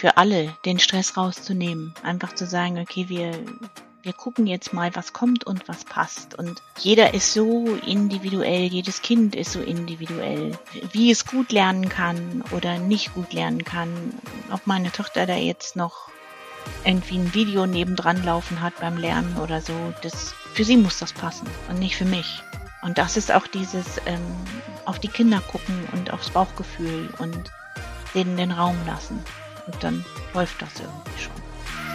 für alle den Stress rauszunehmen. Einfach zu sagen, okay, wir gucken jetzt mal, was kommt und was passt. Und jeder ist so individuell, jedes Kind ist so individuell, wie es gut lernen kann oder nicht gut lernen kann. Ob meine Tochter da jetzt noch irgendwie ein Video nebendran laufen hat beim Lernen oder so, für sie muss das passen und nicht für mich. Und das ist auch dieses auf die Kinder gucken und aufs Bauchgefühl und denen den Raum lassen. Und dann läuft das irgendwie schon.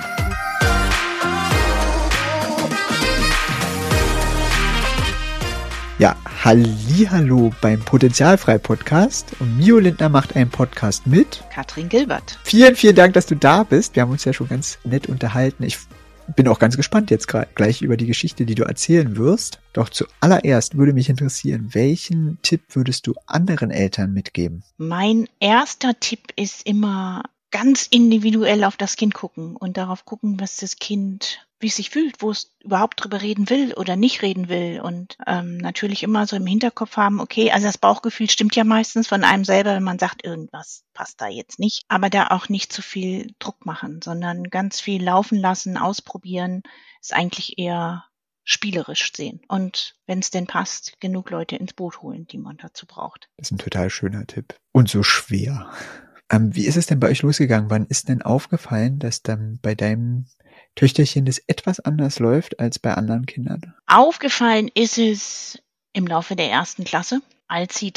Ja, hallihallo beim Potenzialfrei-Podcast. Und Mio Lindner macht einen Podcast mit Katrin Gilbert. Vielen, vielen Dank, dass du da bist. Wir haben uns ja schon ganz nett unterhalten. Ich bin auch ganz gespannt jetzt gleich über die Geschichte, die du erzählen wirst. Doch zuallererst würde mich interessieren, welchen Tipp würdest du anderen Eltern mitgeben? Mein erster Tipp ist immer ganz individuell auf das Kind gucken und darauf gucken, was das Kind, wie es sich fühlt, wo es überhaupt drüber reden will oder nicht reden will. Und natürlich immer so im Hinterkopf haben, okay, also das Bauchgefühl stimmt ja meistens von einem selber, wenn man sagt, irgendwas passt da jetzt nicht. Aber da auch nicht zu viel Druck machen, sondern ganz viel laufen lassen, ausprobieren, ist eigentlich eher spielerisch sehen. Und wenn es denn passt, genug Leute ins Boot holen, die man dazu braucht. Das ist ein total schöner Tipp. Und so schwer. Wie ist es denn bei euch losgegangen? Wann ist denn aufgefallen, dass dann bei deinem Töchterchen das etwas anders läuft als bei anderen Kindern? Aufgefallen ist es im Laufe der 1. Klasse, als sie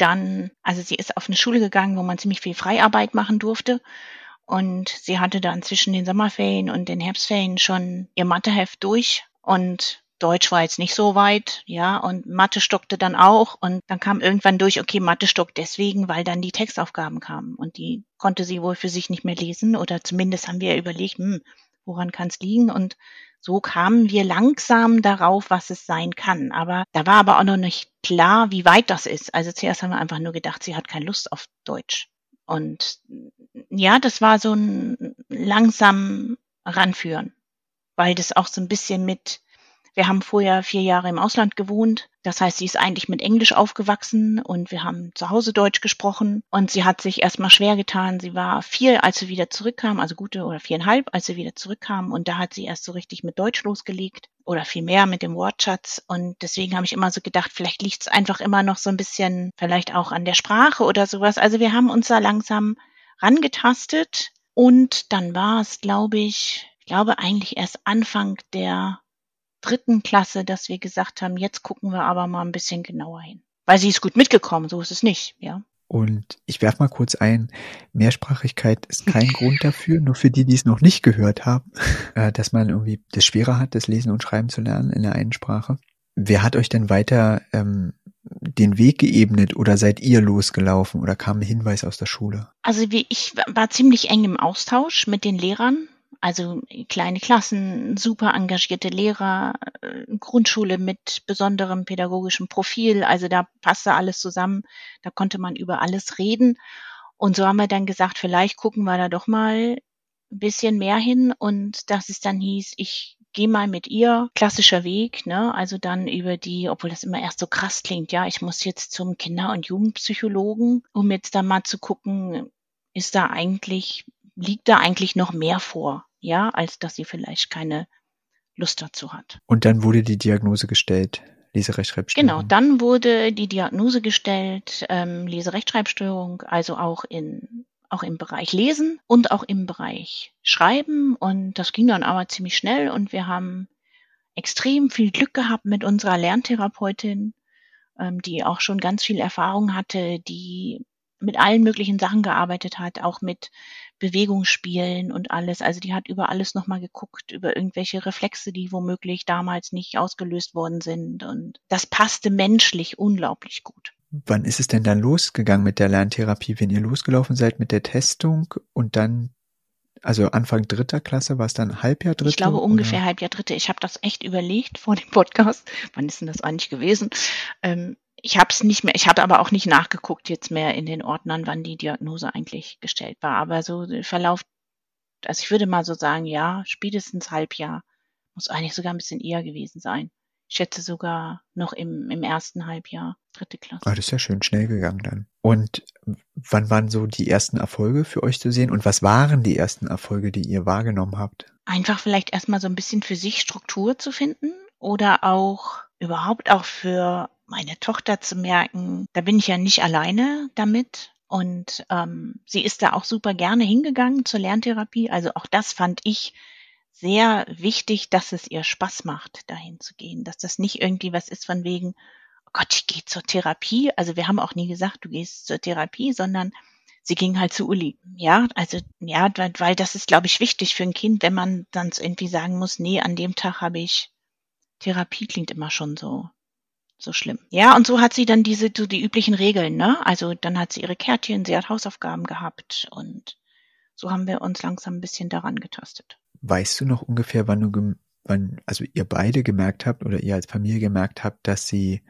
ist auf eine Schule gegangen, wo man ziemlich viel Freiarbeit machen durfte. Und sie hatte dann zwischen den Sommerferien und den Herbstferien schon ihr Matheheft durch. Und Deutsch war jetzt nicht so weit, ja, und Mathe stockte dann auch. Und dann kam irgendwann durch, okay, Mathe stockt deswegen, weil dann die Textaufgaben kamen. Und die konnte sie wohl für sich nicht mehr lesen. Oder zumindest haben wir überlegt, woran kann es liegen? Und so kamen wir langsam darauf, was es sein kann. Aber da war aber auch noch nicht klar, wie weit das ist. Also zuerst haben wir einfach nur gedacht, sie hat keine Lust auf Deutsch. Und ja, das war so ein langsam Ranführen, weil das auch so ein bisschen wir haben vorher 4 Jahre im Ausland gewohnt. Das heißt, sie ist eigentlich mit Englisch aufgewachsen und wir haben zu Hause Deutsch gesprochen. Und sie hat sich erstmal schwer getan. Sie war 4, als sie wieder zurückkam, also gute oder 4,5, als sie wieder zurückkam. Und da hat sie erst so richtig mit Deutsch losgelegt oder vielmehr mit dem Wortschatz. Und deswegen habe ich immer so gedacht, vielleicht liegt es einfach immer noch so ein bisschen, vielleicht auch an der Sprache oder sowas. Also wir haben uns da langsam rangetastet. Und dann war es, glaube eigentlich erst Anfang der 3. Klasse, dass wir gesagt haben, jetzt gucken wir aber mal ein bisschen genauer hin. Weil sie ist gut mitgekommen, so ist es nicht, ja. Und ich werfe mal kurz ein, Mehrsprachigkeit ist kein Grund dafür, nur für die, die es noch nicht gehört haben, dass man irgendwie das schwerer hat, das Lesen und Schreiben zu lernen in der einen Sprache. Wer hat euch denn weiter den Weg geebnet oder seid ihr losgelaufen oder kam ein Hinweis aus der Schule? Also ich war ziemlich eng im Austausch mit den Lehrern. Also kleine Klassen, super engagierte Lehrer, Grundschule mit besonderem pädagogischem Profil. Also da passte alles zusammen. Da konnte man über alles reden. Und so haben wir dann gesagt, vielleicht gucken wir da doch mal ein bisschen mehr hin. Und dass es dann hieß, ich gehe mal mit ihr, klassischer Weg, ne? Also dann über obwohl das immer erst so krass klingt, ja, ich muss jetzt zum Kinder- und Jugendpsychologen, um jetzt da mal zu gucken, liegt da eigentlich noch mehr vor, ja, als dass sie vielleicht keine Lust dazu hat. Und dann wurde die Diagnose gestellt, Leserechtschreibstörung. Genau, dann wurde die Diagnose gestellt, Leserechtschreibstörung, also auch im Bereich Lesen und auch im Bereich Schreiben. Und das ging dann aber ziemlich schnell und wir haben extrem viel Glück gehabt mit unserer Lerntherapeutin, die auch schon ganz viel Erfahrung hatte, die mit allen möglichen Sachen gearbeitet hat, auch mit Bewegungsspielen und alles. Also die hat über alles nochmal geguckt, über irgendwelche Reflexe, die womöglich damals nicht ausgelöst worden sind. Und das passte menschlich unglaublich gut. Wann ist es denn dann losgegangen mit der Lerntherapie, wenn ihr losgelaufen seid mit der Testung und dann, also Anfang 3. Klasse, war es dann Halbjahr 3.? Ich glaube ungefähr Halbjahr 3. Ich habe das echt überlegt vor dem Podcast. Wann ist denn das eigentlich gewesen? Ich habe es nicht mehr, ich habe aber auch nicht nachgeguckt jetzt mehr in den Ordnern, wann die Diagnose eigentlich gestellt war. Aber so Verlauf, also ich würde mal so sagen, ja, spätestens Halbjahr, muss eigentlich sogar ein bisschen eher gewesen sein. Ich schätze sogar noch im 1. Halbjahr, 3. Klasse. Ah, das ist ja schön schnell gegangen dann. Und wann waren so die ersten Erfolge für euch zu sehen? Und was waren die ersten Erfolge, die ihr wahrgenommen habt? Einfach vielleicht erstmal so ein bisschen für sich Struktur zu finden oder auch überhaupt auch für meine Tochter zu merken, da bin ich ja nicht alleine damit. Und sie ist da auch super gerne hingegangen zur Lerntherapie. Also auch das fand ich sehr wichtig, dass es ihr Spaß macht, dahin zu gehen. Dass das nicht irgendwie was ist von wegen, oh Gott, ich gehe zur Therapie. Also wir haben auch nie gesagt, du gehst zur Therapie, sondern sie ging halt zu Uli. Ja, also ja, weil das ist, glaube ich, wichtig für ein Kind, wenn man dann irgendwie sagen muss, nee, an dem Tag habe ich Therapie, klingt immer schon so schlimm. Ja, und so hat sie dann so die üblichen Regeln, ne? Also dann hat sie ihre Kärtchen, sie hat Hausaufgaben gehabt und so haben wir uns langsam ein bisschen daran getastet. Weißt du noch ungefähr, wann also ihr beide gemerkt habt oder ihr als Familie gemerkt habt, dass sie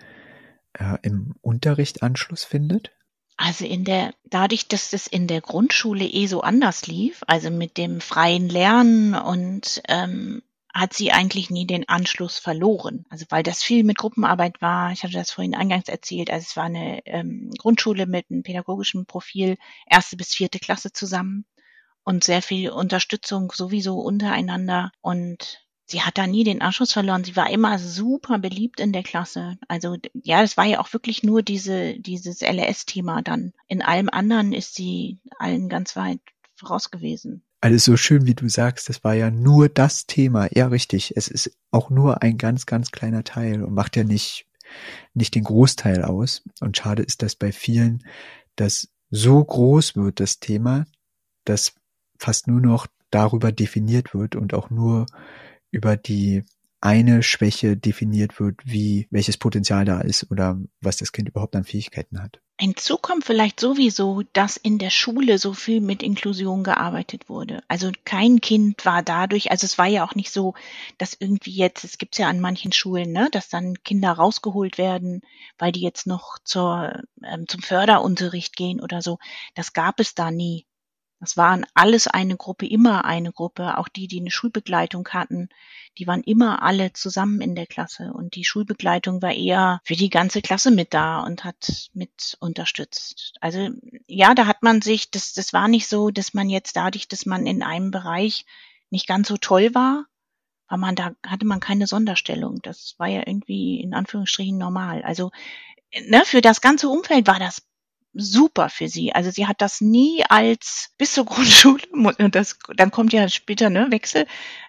im Unterricht Anschluss findet? Also dadurch, dass es in der Grundschule so anders lief, also mit dem freien Lernen und hat sie eigentlich nie den Anschluss verloren. Also weil das viel mit Gruppenarbeit war. Ich hatte das vorhin eingangs erzählt. Also es war eine Grundschule mit einem pädagogischen Profil, 1. bis 4. Klasse zusammen und sehr viel Unterstützung sowieso untereinander. Und sie hat da nie den Anschluss verloren. Sie war immer super beliebt in der Klasse. Also ja, das war ja auch wirklich nur dieses LRS-Thema dann. In allem anderen ist sie allen ganz weit voraus gewesen. Also so schön wie du sagst, das war ja nur das Thema. Ja, richtig. Es ist auch nur ein ganz, ganz kleiner Teil und macht ja nicht den Großteil aus. Und schade ist, dass bei vielen das so groß wird, das Thema, dass fast nur noch darüber definiert wird und auch nur über die eine Schwäche definiert wird, welches Potenzial da ist oder was das Kind überhaupt an Fähigkeiten hat. Hinzu kommt vielleicht sowieso, dass in der Schule so viel mit Inklusion gearbeitet wurde. Also kein Kind war dadurch, also es war ja auch nicht so, dass irgendwie jetzt, es gibt's ja an manchen Schulen, ne, dass dann Kinder rausgeholt werden, weil die jetzt noch zum Förderunterricht gehen oder so. Das gab es da nie. Das waren alles eine Gruppe, immer eine Gruppe. Auch die eine Schulbegleitung hatten, die waren immer alle zusammen in der Klasse. Und die Schulbegleitung war eher für die ganze Klasse mit da und hat mit unterstützt. Also ja, da hat man sich, das war nicht so, dass man jetzt dadurch, dass man in einem Bereich nicht ganz so toll war, da hatte man keine Sonderstellung. Das war ja irgendwie in Anführungsstrichen normal. Also ne, für das ganze Umfeld war das super für sie. Also sie hat das nie bis zur Grundschule, und dann kommt ja später, ne, Wechsel,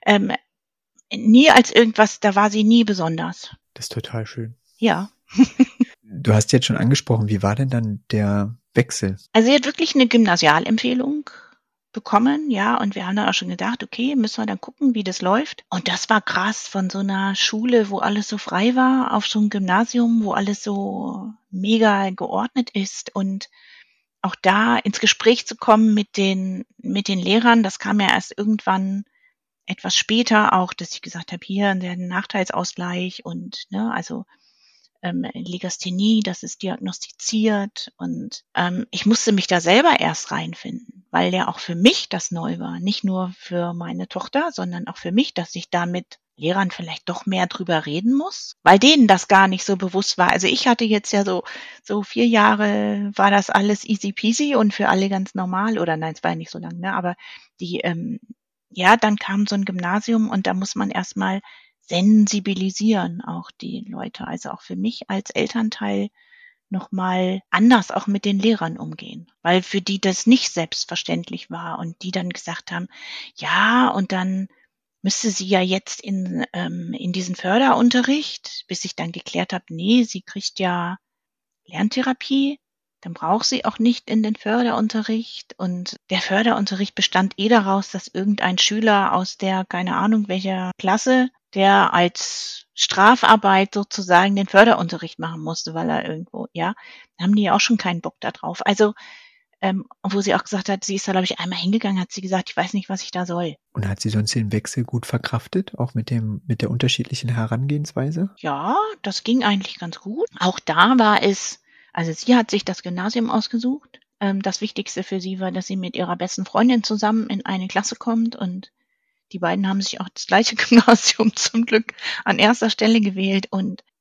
nie als irgendwas, da war sie nie besonders. Das ist total schön. Ja. Du hast jetzt schon angesprochen, wie war denn dann der Wechsel? Also sie hat wirklich eine Gymnasialempfehlung bekommen, ja, und wir haben dann auch schon gedacht, okay, müssen wir dann gucken, wie das läuft. Und das war krass, von so einer Schule, wo alles so frei war, auf so ein Gymnasium, wo alles so mega geordnet ist und auch da ins Gespräch zu kommen mit den Lehrern, das kam ja erst irgendwann etwas später auch, dass ich gesagt habe, hier der Nachteilsausgleich und ne, also Legasthenie, das ist diagnostiziert und ich musste mich da selber erst reinfinden, weil ja auch für mich das neu war, nicht nur für meine Tochter, sondern auch für mich, dass ich da mit Lehrern vielleicht doch mehr drüber reden muss, weil denen das gar nicht so bewusst war. Also ich hatte jetzt ja so 4 Jahre war das alles easy peasy und für alle ganz normal oder nein, es war ja nicht so lang, ne, aber ja, dann kam so ein Gymnasium und da muss man erstmal sensibilisieren auch die Leute, also auch für mich als Elternteil nochmal anders auch mit den Lehrern umgehen, weil für die das nicht selbstverständlich war und die dann gesagt haben, ja, und dann müsste sie ja jetzt in diesen Förderunterricht, bis ich dann geklärt habe, nee, sie kriegt ja Lerntherapie, dann braucht sie auch nicht in den Förderunterricht. Und der Förderunterricht bestand daraus, dass irgendein Schüler aus der, keine Ahnung welcher Klasse, der als Strafarbeit sozusagen den Förderunterricht machen musste, weil er irgendwo, ja, da haben die ja auch schon keinen Bock da drauf. Also, wo sie auch gesagt hat, sie ist da, glaube ich, einmal hingegangen, hat sie gesagt, ich weiß nicht, was ich da soll. Und hat sie sonst den Wechsel gut verkraftet, auch mit der unterschiedlichen Herangehensweise? Ja, das ging eigentlich ganz gut. Auch da war es, also sie hat sich das Gymnasium ausgesucht. Das Wichtigste für sie war, dass sie mit ihrer besten Freundin zusammen in eine Klasse kommt und die beiden haben sich auch das gleiche Gymnasium zum Glück an erster Stelle gewählt und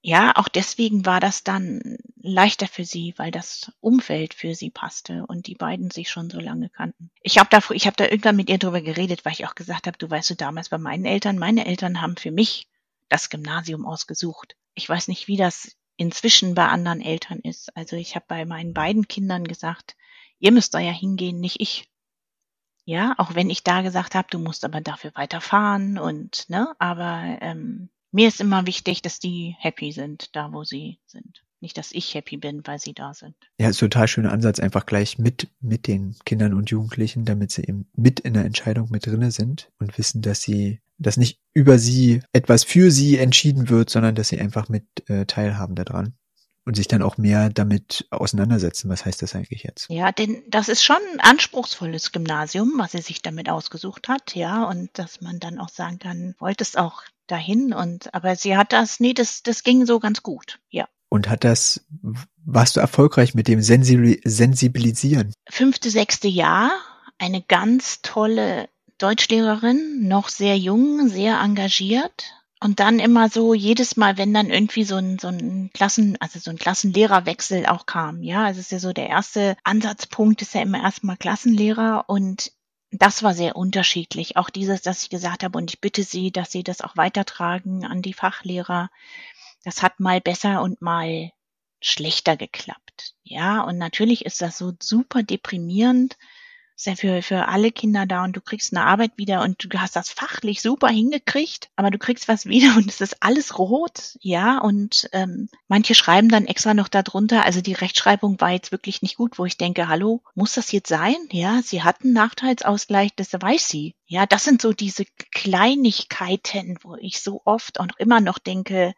ja, auch deswegen war das dann leichter für sie, weil das Umfeld für sie passte und die beiden sich schon so lange kannten. Ich habe da irgendwann mit ihr drüber geredet, weil ich auch gesagt habe, du weißt du, damals bei meine Eltern haben für mich das Gymnasium ausgesucht. Ich weiß nicht, wie das inzwischen bei anderen Eltern ist. Also ich habe bei meinen beiden Kindern gesagt, ihr müsst da ja hingehen, nicht ich. Ja, auch wenn ich da gesagt habe, du musst aber dafür weiterfahren und, ne, aber mir ist immer wichtig, dass die happy sind, da wo sie sind. Nicht, dass ich happy bin, weil sie da sind. Ja, ist ein total schöner Ansatz, einfach gleich mit den Kindern und Jugendlichen, damit sie eben mit in der Entscheidung mit drinne sind und wissen, dass nicht über sie etwas für sie entschieden wird, sondern dass sie einfach mit teilhaben daran und sich dann auch mehr damit auseinandersetzen. Was heißt das eigentlich jetzt? Ja, denn das ist schon ein anspruchsvolles Gymnasium, was sie sich damit ausgesucht hat, ja, und dass man dann auch sagen kann, wolltest auch dahin aber sie hat das ging so ganz gut, ja. Und warst du erfolgreich mit dem Sensibilisieren? 5., 6. Jahr, eine ganz tolle Deutschlehrerin, noch sehr jung, sehr engagiert. Und dann immer so jedes Mal, wenn dann irgendwie so ein Klassenlehrerwechsel auch kam, ja, also es ist ja so der erste Ansatzpunkt ist ja immer erstmal Klassenlehrer und das war sehr unterschiedlich. Auch dieses, dass ich gesagt habe, und ich bitte Sie, dass Sie das auch weitertragen an die Fachlehrer. Das hat mal besser und mal schlechter geklappt. Ja, und natürlich ist das so super deprimierend. Ist ja für alle Kinder da und du kriegst eine Arbeit wieder und du hast das fachlich super hingekriegt, aber du kriegst was wieder und es ist alles rot, ja, und manche schreiben dann extra noch darunter, also die Rechtschreibung war jetzt wirklich nicht gut, wo ich denke, hallo, muss das jetzt sein? Ja, sie hatten Nachteilsausgleich, das weiß sie. Ja, das sind so diese Kleinigkeiten, wo ich so oft und immer noch denke,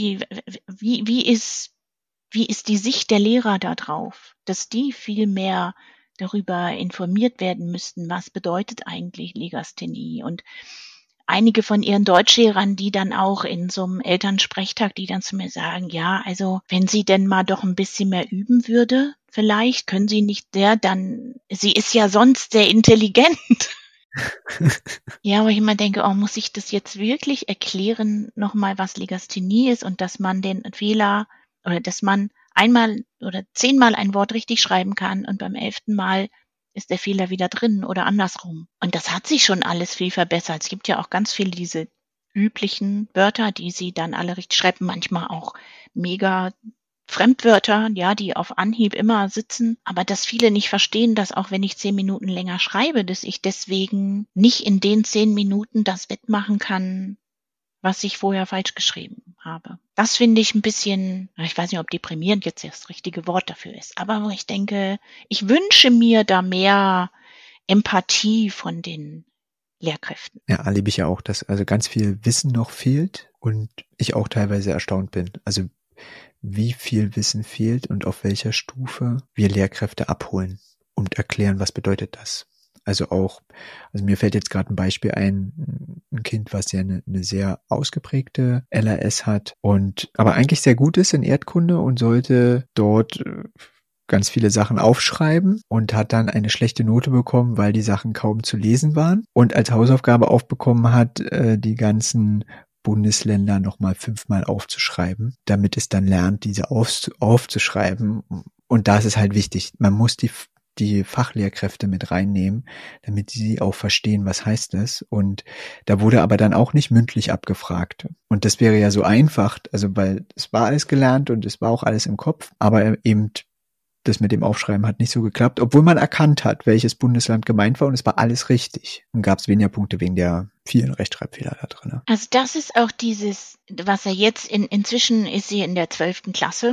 wie ist die Sicht der Lehrer da drauf, dass die viel mehr darüber informiert werden müssten, was bedeutet eigentlich Legasthenie. Und einige von ihren Deutschlehrern, die dann auch in so einem Elternsprechtag, die dann zu mir sagen, ja, also wenn sie denn mal doch ein bisschen mehr üben würde, vielleicht können sie nicht sie ist ja sonst sehr intelligent. Ja, wo ich immer denke, oh, muss ich das jetzt wirklich erklären, nochmal, was Legasthenie ist und dass man den Fehler oder dass man einmal oder 10-mal ein Wort richtig schreiben kann und beim 11. Mal ist der Fehler wieder drin oder andersrum. Und das hat sich schon alles viel verbessert. Es gibt ja auch ganz viele diese üblichen Wörter, die sie dann alle richtig schreiben, manchmal auch mega Fremdwörter, ja, die auf Anhieb immer sitzen, aber dass viele nicht verstehen, dass auch wenn ich 10 Minuten länger schreibe, dass ich deswegen nicht in den 10 Minuten das wettmachen kann, was ich vorher falsch geschrieben habe. Das finde ich ein bisschen, ich weiß nicht, ob deprimierend jetzt das richtige Wort dafür ist, aber wo ich denke, ich wünsche mir da mehr Empathie von den Lehrkräften. Ja, erlebe ich ja auch, dass also ganz viel Wissen noch fehlt und ich auch teilweise erstaunt bin. Also wie viel Wissen fehlt und auf welcher Stufe wir Lehrkräfte abholen und erklären, was bedeutet das. Also mir fällt jetzt gerade ein Beispiel ein Kind, was ja eine sehr ausgeprägte LRS hat aber eigentlich sehr gut ist in Erdkunde und sollte dort ganz viele Sachen aufschreiben und hat dann eine schlechte Note bekommen, weil die Sachen kaum zu lesen waren und als Hausaufgabe aufbekommen hat, die ganzen Bundesländer nochmal 5-mal aufzuschreiben, damit es dann lernt, diese aufzuschreiben. Und da ist es halt wichtig, man muss die Fachlehrkräfte mit reinnehmen, damit sie auch verstehen, was heißt das. Und da wurde aber dann auch nicht mündlich abgefragt. Und das wäre ja so einfach, also weil es war alles gelernt und es war auch alles im Kopf, aber eben das mit dem Aufschreiben hat nicht so geklappt, obwohl man erkannt hat, welches Bundesland gemeint war und es war alles richtig. Dann gab es weniger Punkte wegen der vielen Rechtschreibfehler da drin. Also das ist auch dieses, was er jetzt inzwischen ist sie in der 12. Klasse.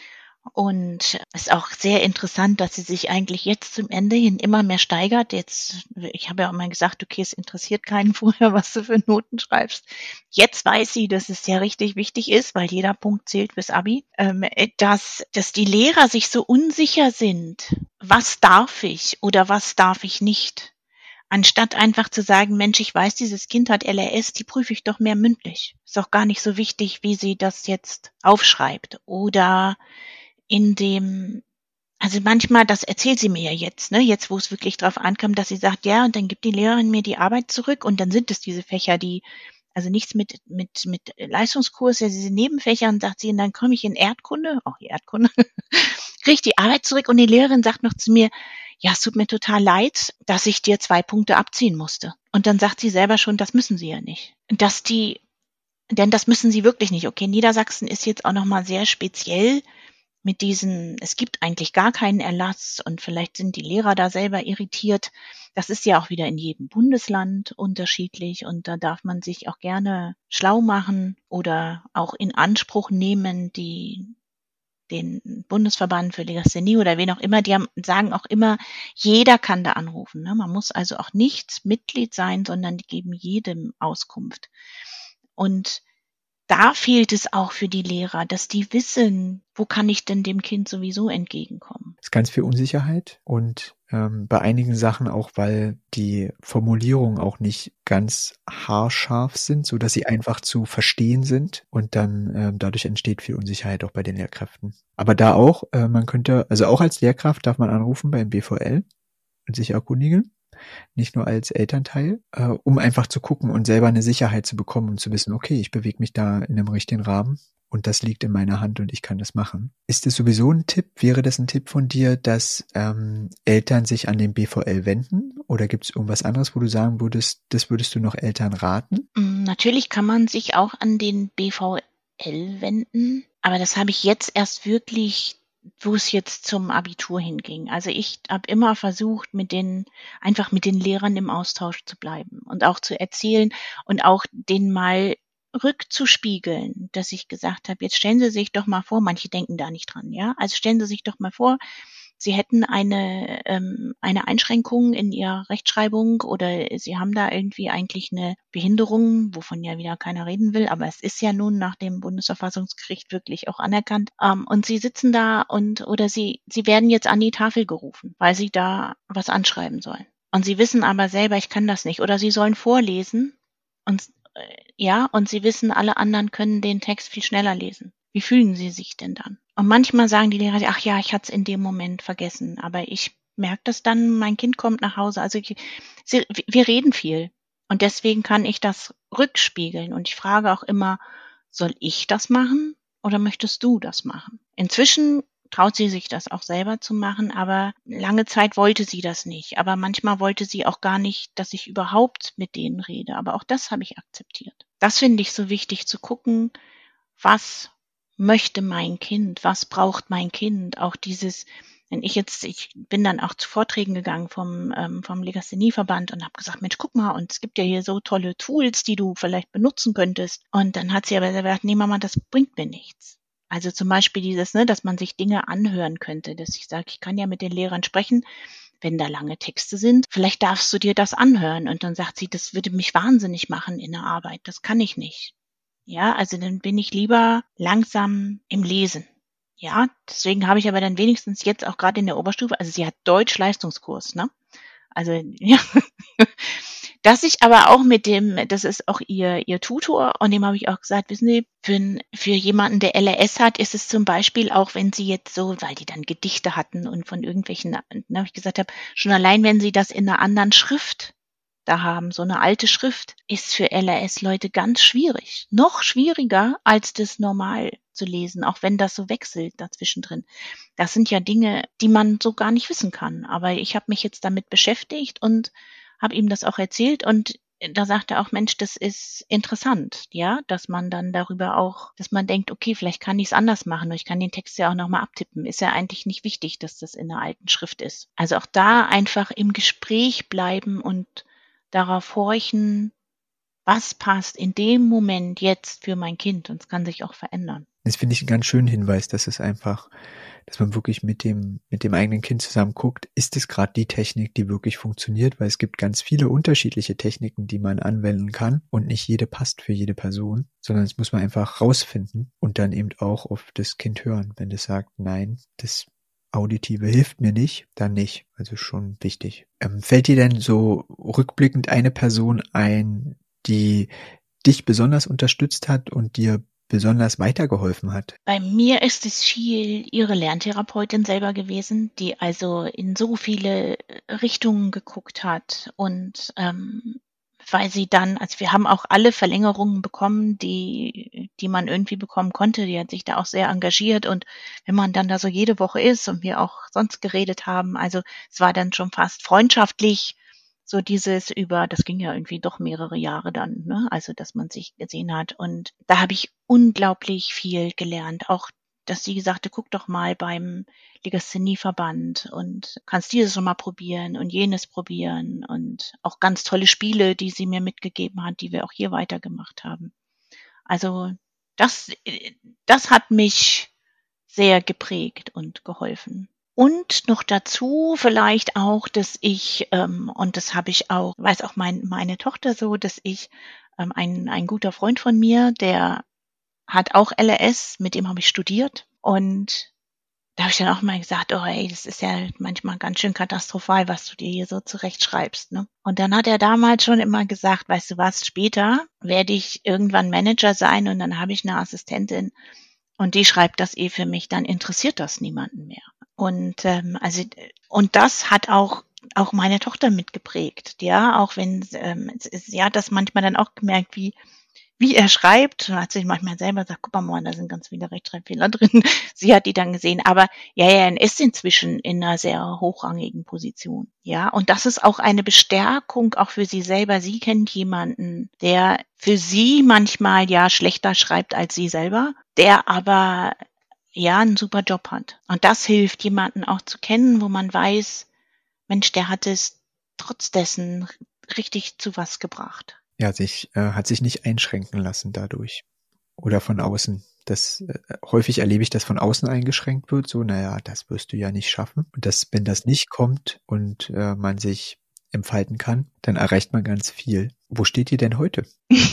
Und es ist auch sehr interessant, dass sie sich eigentlich jetzt zum Ende hin immer mehr steigert. Ich habe ja auch mal gesagt, okay, es interessiert keinen vorher, was du für Noten schreibst. Jetzt weiß sie, dass es ja richtig wichtig ist, weil jeder Punkt zählt fürs Abi, dass die Lehrer sich so unsicher sind. Was darf ich oder was darf ich nicht? Anstatt einfach zu sagen, Mensch, ich weiß, dieses Kind hat LRS, die prüfe ich doch mehr mündlich. Ist auch gar nicht so wichtig, wie sie das jetzt aufschreibt. Oder also manchmal, das erzählt sie mir ja jetzt, ne, jetzt wo es wirklich drauf ankam, dass sie sagt, ja, und dann gibt die Lehrerin mir die Arbeit zurück und dann sind es diese Fächer, die Also nichts mit Leistungskurs, ja, diese Nebenfächern, sagt sie, und dann komme ich in Erdkunde, auch Erdkunde, kriege ich die Arbeit zurück und die Lehrerin sagt noch zu mir, ja, es tut mir total leid, dass ich dir 2 Punkte abziehen musste. Und dann sagt sie selber schon, das müssen sie ja nicht. Denn das müssen sie wirklich nicht. Okay, Niedersachsen ist jetzt auch nochmal sehr speziell mit diesen, es gibt eigentlich gar keinen Erlass und vielleicht sind die Lehrer da selber irritiert. Das ist ja auch wieder in jedem Bundesland unterschiedlich und da darf man sich auch gerne schlau machen oder auch in Anspruch nehmen, den Bundesverband für Legasthenie oder wen auch immer, sagen auch immer, jeder kann da anrufen. Ne? Man muss also auch nicht Mitglied sein, sondern die geben jedem Auskunft. Und da fehlt es auch für die Lehrer, dass die wissen, wo kann ich denn dem Kind sowieso entgegenkommen. Es ist ganz viel Unsicherheit und bei einigen Sachen auch, weil die Formulierungen auch nicht ganz haarscharf sind, so dass sie einfach zu verstehen sind und dann dadurch entsteht viel Unsicherheit auch bei den Lehrkräften. Aber da auch, man könnte, also auch als Lehrkraft darf man anrufen beim BVL und sich erkundigen. Nicht nur als Elternteil, um einfach zu gucken und selber eine Sicherheit zu bekommen und zu wissen, okay, ich bewege mich da in einem richtigen Rahmen und das liegt in meiner Hand und ich kann das machen. Ist es sowieso ein Tipp? Wäre das ein Tipp von dir, dass Eltern sich an den BVL wenden? Oder gibt es irgendwas anderes, wo du sagen würdest, das würdest du noch Eltern raten? Natürlich kann man sich auch an den BVL wenden, aber das habe ich jetzt erst wirklich, wo es jetzt zum Abitur hinging. Also ich habe immer versucht, einfach mit den Lehrern im Austausch zu bleiben und auch zu erzählen und auch denen mal rückzuspiegeln, dass ich gesagt habe, jetzt stellen Sie sich doch mal vor, manche denken da nicht dran, ja, also stellen Sie sich doch mal vor, Sie hätten eine Einschränkung in Ihrer Rechtschreibung oder Sie haben da irgendwie eigentlich eine Behinderung, wovon ja wieder keiner reden will, aber es ist ja nun nach dem Bundesverfassungsgericht wirklich auch anerkannt. Und Sie sitzen da oder Sie werden jetzt an die Tafel gerufen, weil Sie da was anschreiben sollen. Und Sie wissen aber selber, ich kann das nicht. Oder Sie sollen vorlesen und und Sie wissen, alle anderen können den Text viel schneller lesen. Wie fühlen Sie sich denn dann? Und manchmal sagen die Lehrer, ach ja, ich hatte es in dem Moment vergessen, aber ich merke das dann, mein Kind kommt nach Hause. Also wir reden viel und deswegen kann ich das rückspiegeln und ich frage auch immer, soll ich das machen oder möchtest du das machen? Inzwischen traut sie sich das auch selber zu machen, aber lange Zeit wollte sie das nicht. Aber manchmal wollte sie auch gar nicht, dass ich überhaupt mit denen rede. Aber auch das habe ich akzeptiert. Das finde ich so wichtig zu gucken, was möchte mein Kind, was braucht mein Kind, auch dieses, ich bin dann auch zu Vorträgen gegangen vom Legasthenieverband und habe gesagt, Mensch, guck mal, und es gibt ja hier so tolle Tools, die du vielleicht benutzen könntest. Und dann hat sie aber gesagt, nee Mama, das bringt mir nichts. Also zum Beispiel dieses, dass man sich Dinge anhören könnte, dass ich sage, ich kann ja mit den Lehrern sprechen, wenn da lange Texte sind, vielleicht darfst du dir das anhören. Und dann sagt sie, das würde mich wahnsinnig machen in der Arbeit, das kann ich nicht. Ja, also dann bin ich lieber langsam im Lesen. Ja, deswegen habe ich aber dann wenigstens jetzt auch gerade in der Oberstufe, also sie hat Deutsch-Leistungskurs, ne? Also, ja. Dass ich aber auch das ist auch ihr Tutor und dem habe ich auch gesagt, wissen Sie, für jemanden, der LRS hat, ist es zum Beispiel auch, wenn Sie jetzt so, weil die dann Gedichte hatten und von irgendwelchen, dann habe ich gesagt habe, schon allein, wenn Sie das in einer anderen Schrift da haben, so eine alte Schrift, ist für LRS-Leute ganz schwierig. Noch schwieriger, als das normal zu lesen, auch wenn das so wechselt dazwischen drin. Das sind ja Dinge, die man so gar nicht wissen kann. Aber ich habe mich jetzt damit beschäftigt und habe ihm das auch erzählt und da sagt er auch, Mensch, das ist interessant, ja, dass man dann darüber auch, dass man denkt, okay, vielleicht kann ich es anders machen und ich kann den Text ja auch nochmal abtippen. Ist ja eigentlich nicht wichtig, dass das in einer alten Schrift ist. Also auch da einfach im Gespräch bleiben und darauf horchen, was passt in dem Moment jetzt für mein Kind und es kann sich auch verändern. Das finde ich einen ganz schönen Hinweis, dass man wirklich mit dem eigenen Kind zusammen guckt, ist es gerade die Technik, die wirklich funktioniert, weil es gibt ganz viele unterschiedliche Techniken, die man anwenden kann und nicht jede passt für jede Person, sondern das muss man einfach rausfinden und dann eben auch auf das Kind hören. Wenn es sagt, nein, das Auditive hilft mir nicht, dann nicht. Also schon wichtig. Fällt dir denn so rückblickend eine Person ein, die dich besonders unterstützt hat und dir besonders weitergeholfen hat? Bei mir ist es viel ihre Lerntherapeutin selber gewesen, die also in so viele Richtungen geguckt hat und weil sie dann, also wir haben auch alle Verlängerungen bekommen, die man irgendwie bekommen konnte. Die hat sich da auch sehr engagiert und wenn man dann da so jede Woche ist und wir auch sonst geredet haben, also es war dann schon fast freundschaftlich, so dieses das ging ja irgendwie doch mehrere Jahre dann, ne? Also dass man sich gesehen hat und da habe ich unglaublich viel gelernt, auch dass sie sagte, guck doch mal beim Legasthenie-Verband und kannst dieses schon mal probieren und jenes probieren und auch ganz tolle Spiele, die sie mir mitgegeben hat, die wir auch hier weitergemacht haben. Also das, das hat mich sehr geprägt und geholfen. Und noch dazu vielleicht auch, dass ich, und das habe ich auch, weiß auch meine Tochter so, dass ich, ein guter Freund von mir, der hat auch LRS, mit dem habe ich studiert und da habe ich dann auch mal gesagt, oh ey, das ist ja manchmal ganz schön katastrophal, was du dir hier so zurechtschreibst, ne? Und dann hat er damals schon immer gesagt, weißt du was, später werde ich irgendwann Manager sein und dann habe ich eine Assistentin und die schreibt das für mich, dann interessiert das niemanden mehr. Und und das hat auch meine Tochter mitgeprägt, ja, auch wenn sie hat das manchmal dann auch gemerkt, wie er schreibt, da hat sich manchmal selber gesagt, guck mal, Mann, da sind ganz viele Rechtschreibfehler drin. Sie hat die dann gesehen, aber ja, er ist inzwischen in einer sehr hochrangigen Position, ja. Und das ist auch eine Bestärkung auch für sie selber. Sie kennt jemanden, der für sie manchmal ja schlechter schreibt als sie selber, der aber ja einen super Job hat. Und das hilft, jemanden auch zu kennen, wo man weiß, Mensch, der hat es trotz dessen richtig zu was gebracht. Ja, hat sich nicht einschränken lassen dadurch. Oder von außen. Häufig erlebe ich, dass von außen eingeschränkt wird, so, naja, das wirst du ja nicht schaffen. Und wenn das nicht kommt und man sich entfalten kann, dann erreicht man ganz viel. Wo steht ihr denn heute?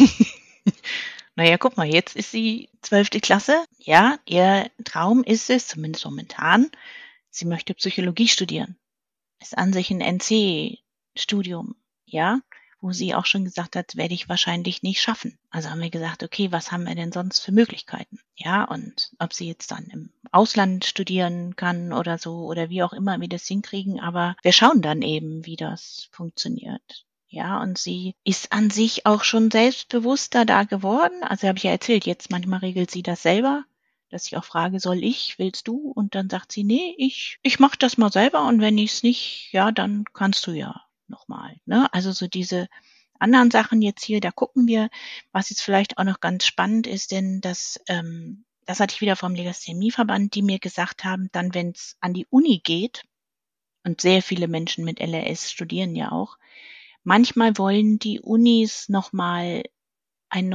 Naja, guck mal, jetzt ist sie 12. Klasse. Ja, ihr Traum ist es, zumindest momentan, sie möchte Psychologie studieren. Ist an sich ein NC-Studium, ja, wo sie auch schon gesagt hat, werde ich wahrscheinlich nicht schaffen. Also haben wir gesagt, okay, was haben wir denn sonst für Möglichkeiten? Ja, und ob sie jetzt dann im Ausland studieren kann oder so oder wie auch immer wir das hinkriegen, aber wir schauen dann eben, wie das funktioniert. Ja, und sie ist an sich auch schon selbstbewusster da geworden. Also habe ich ja erzählt, jetzt manchmal regelt sie das selber, dass ich auch frage, willst du? Und dann sagt sie, nee, ich mach das mal selber und wenn ich es nicht, ja, dann kannst du ja nochmal. Ne? Also so diese anderen Sachen jetzt hier, da gucken wir, was jetzt vielleicht auch noch ganz spannend ist, denn das hatte ich wieder vom Legasthenie-Verband, die mir gesagt haben, dann wenn es an die Uni geht, und sehr viele Menschen mit LRS studieren ja auch, manchmal wollen die Unis nochmal eine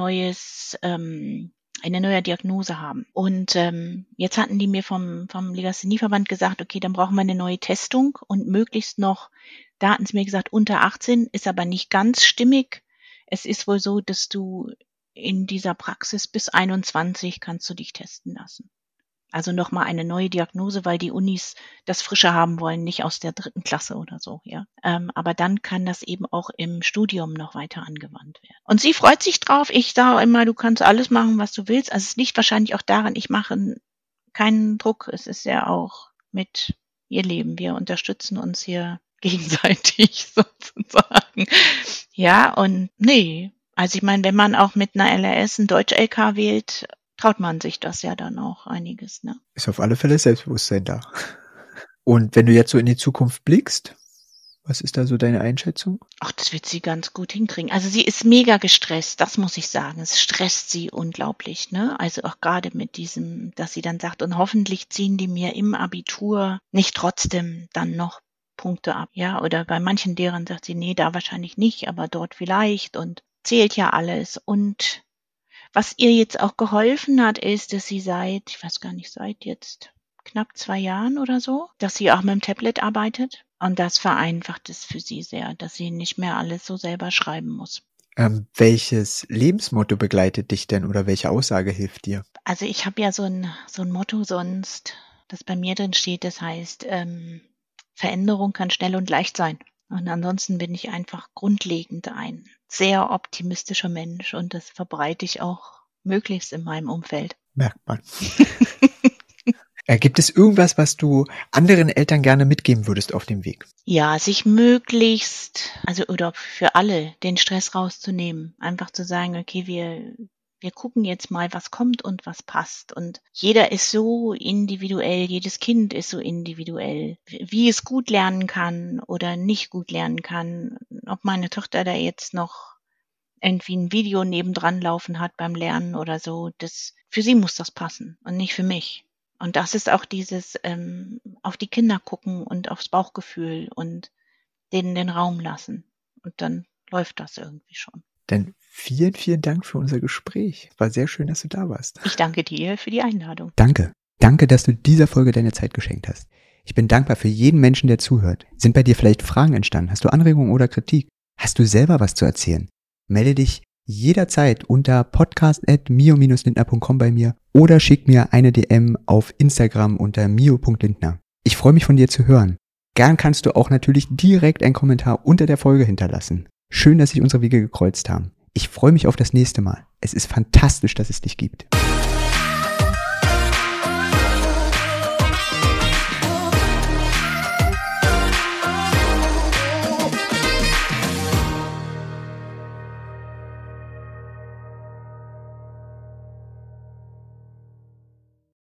neue Diagnose haben. Und jetzt hatten die mir vom Legasthenie-Verband gesagt, okay, dann brauchen wir eine neue Testung und möglichst noch, da hatten sie mir gesagt, unter 18, ist aber nicht ganz stimmig. Es ist wohl so, dass du in dieser Praxis bis 21 kannst du dich testen lassen. Also nochmal eine neue Diagnose, weil die Unis das frischer haben wollen, nicht aus der 3. Klasse oder so, ja. Aber dann kann das eben auch im Studium noch weiter angewandt werden. Und sie freut sich drauf. Ich sage immer, du kannst alles machen, was du willst. Also es liegt wahrscheinlich auch daran, ich mache keinen Druck. Es ist ja auch mit ihr Leben. Wir unterstützen uns hier gegenseitig sozusagen. Ja, und nee. Also ich meine, wenn man auch mit einer LRS ein Deutsch-LK wählt, traut man sich das ja dann auch einiges, ne? Ist auf alle Fälle Selbstbewusstsein da. Und wenn du jetzt so in die Zukunft blickst, was ist da so deine Einschätzung? Ach, das wird sie ganz gut hinkriegen. Also sie ist mega gestresst, das muss ich sagen. Es stresst sie unglaublich, ne? Also auch gerade mit diesem, dass sie dann sagt, und hoffentlich ziehen die mir im Abitur nicht trotzdem dann noch Punkte ab, ja? Oder bei manchen Lehrern sagt sie, nee, da wahrscheinlich nicht, aber dort vielleicht und zählt ja alles. Und was ihr jetzt auch geholfen hat, ist, dass sie seit jetzt knapp 2 Jahren oder so, dass sie auch mit dem Tablet arbeitet. Und das vereinfacht es für sie sehr, dass sie nicht mehr alles so selber schreiben muss. Welches Lebensmotto begleitet dich denn oder welche Aussage hilft dir? Also ich habe ja so ein Motto sonst, das bei mir drin steht, das heißt, Veränderung kann schnell und leicht sein. Und ansonsten bin ich einfach grundlegend ein sehr optimistischer Mensch und das verbreite ich auch möglichst in meinem Umfeld. Merkt man. Gibt es irgendwas, was du anderen Eltern gerne mitgeben würdest auf dem Weg? Ja, sich möglichst, also oder für alle, den Stress rauszunehmen. Einfach zu sagen, okay, wir gucken jetzt mal, was kommt und was passt. Und jeder ist so individuell, jedes Kind ist so individuell, wie es gut lernen kann oder nicht gut lernen kann. Ob meine Tochter da jetzt noch irgendwie ein Video nebendran laufen hat beim Lernen oder so, für sie muss das passen und nicht für mich. Und das ist auch dieses auf die Kinder gucken und aufs Bauchgefühl und denen den Raum lassen. Und dann läuft das irgendwie schon. Dann vielen, vielen Dank für unser Gespräch. War sehr schön, dass du da warst. Ich danke dir für die Einladung. Danke. Danke, dass du dieser Folge deine Zeit geschenkt hast. Ich bin dankbar für jeden Menschen, der zuhört. Sind bei dir vielleicht Fragen entstanden? Hast du Anregungen oder Kritik? Hast du selber was zu erzählen? Melde dich jederzeit unter podcast@mio-lindner.com bei mir oder schick mir eine DM auf Instagram unter mio.lindner. Ich freue mich von dir zu hören. Gern kannst du auch natürlich direkt einen Kommentar unter der Folge hinterlassen. Schön, dass sich unsere Wege gekreuzt haben. Ich freue mich auf das nächste Mal. Es ist fantastisch, dass es dich gibt.